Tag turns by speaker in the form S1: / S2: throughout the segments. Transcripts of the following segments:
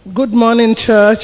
S1: Good morning, church.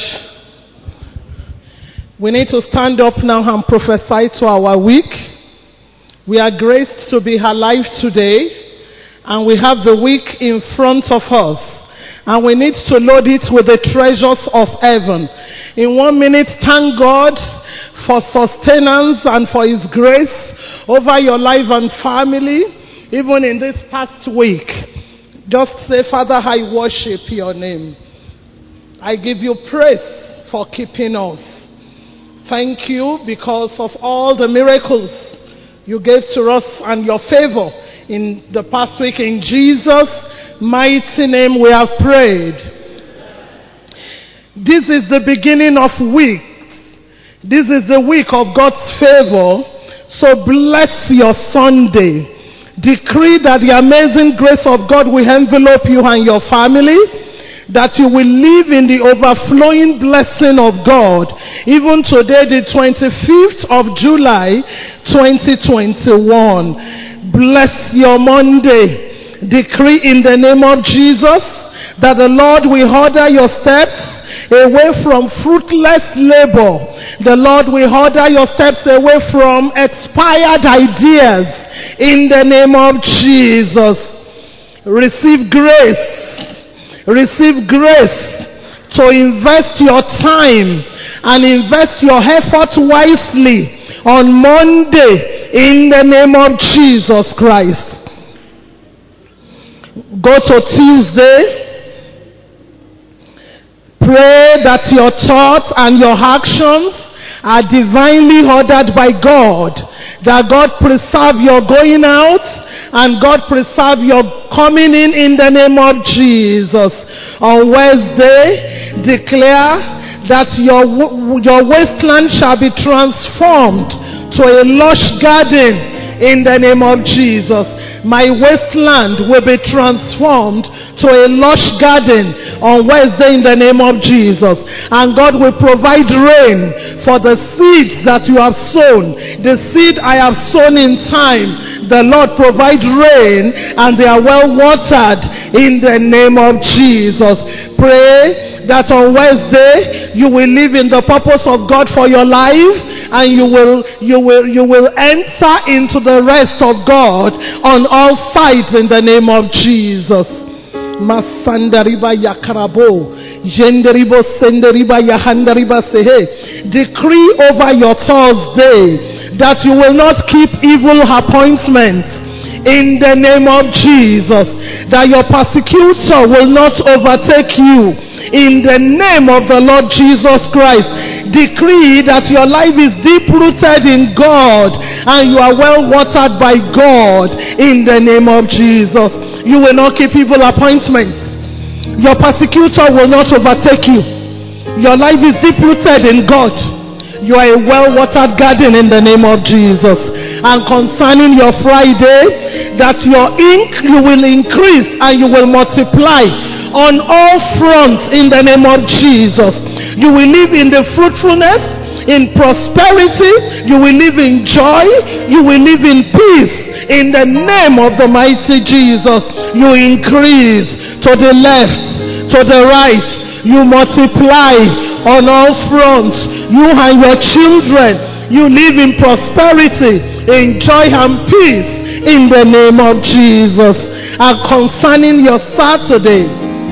S1: We need to stand up now and prophesy to our week. We are graced to be alive today, and we have the week in front of us, and we need to load it with the treasures of heaven. In 1 minute, thank God for sustenance and for His grace over your life and family, even in this past week. Just say, Father, I worship your name. I give you praise for keeping us. Thank you because of all the miracles you gave to us and your favor in the past week. In Jesus' mighty name we have prayed. This is the beginning of weeks. This is the week of God's favor. So bless your Sunday. Decree that the amazing grace of God will envelop you and your family, that you will live in the overflowing blessing of God. Even today, the 25th of July, 2021. Bless your Monday. Decree in the name of Jesus that the Lord will order your steps away from fruitless labor. The Lord will order your steps away from expired ideas. In the name of Jesus. Receive grace. Receive grace to invest your time and invest your effort wisely on Monday in the name of Jesus Christ. Go to Tuesday. Pray that your thoughts and your actions are divinely ordered by God. That God preserve your going out and God preserve your coming in the name of Jesus. On Wednesday, declare that your wasteland shall be transformed to a lush garden in the name of Jesus. My wasteland will be transformed to a lush garden on Wednesday in the name of Jesus. And God will provide rain for the seeds that you have sown. The seed I have sown in time, the Lord provide rain and they are well watered in the name of Jesus. Pray that on Wednesday you will live in the purpose of God for your life, and you will enter into the rest of God on all sides in the name of Jesus. Masandariba yakarabo, jenderibo senderiba yahandariba sehe. Decree over your Thursday that you will not keep evil appointments in the name of Jesus. That your persecutor will not overtake you in the name of the Lord Jesus Christ. Decree that your life is deep rooted in God and you are well watered by God in the name of Jesus. You will not keep evil appointments. Your persecutor will not overtake you. Your life is deep rooted in God. You are a well watered garden in the name of Jesus. And concerning your Friday, that you will increase and you will multiply on all fronts in the name of Jesus. You will live in the fruitfulness, in prosperity. You will live in joy. You will live in peace in the name of the mighty Jesus. You increase to the left, to the right. You multiply on all fronts. You and your children, you live in prosperity, in joy and peace in the name of Jesus. And concerning your Saturday,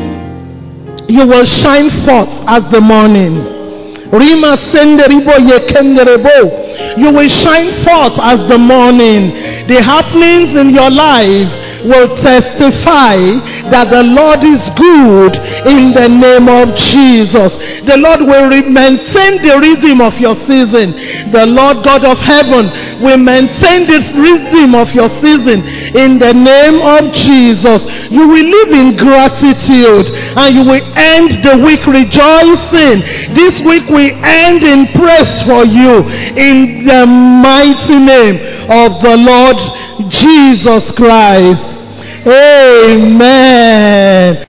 S1: you will shine forth as the morning. Rima senderibo yekenderebo. You will shine forth as the morning. The happenings in your life will testify that the Lord is good in the name of Jesus. The Lord will maintain the rhythm of your season. The Lord God of heaven will maintain this rhythm of your season in the name of Jesus. You will live in gratitude and you will end the week rejoicing. This week will end in praise for you in the mighty name of the Lord Jesus Christ. Amen.